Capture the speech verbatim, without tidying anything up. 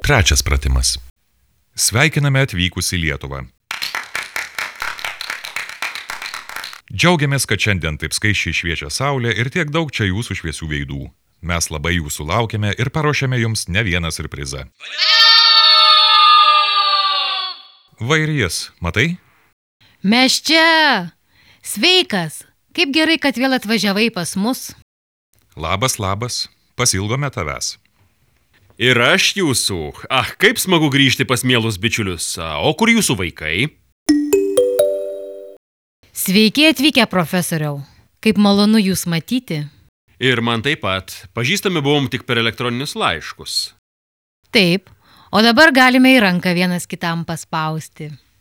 Trečias pratimas. Sveikiname atvykus į Lietuvą. Džiaugiamės, kad šiandien taip skaisčiai šviečia saulė ir tiek daug čia jūsų šviesių veidų. Mes labai jūsų laukiame ir paruošėme jums ne vieną siurprizą. Va ir jis, matai? Mes čia! Sveikas! Kaip gerai, kad vėl atvažiavai pas mus. Labas, labas. Pasilgome tavęs. Ir aš jūsų. Ah, kaip smagu grįžti pas mielus bičiulius. O kur jūsų vaikai? Sveiki atvykę, profesoriau. Kaip malonu jūs matyti. Ir man taip pat. Pažįstami buvom tik per elektroninius laiškus. Taip, o dabar galime į ranką vienas kitam paspausti.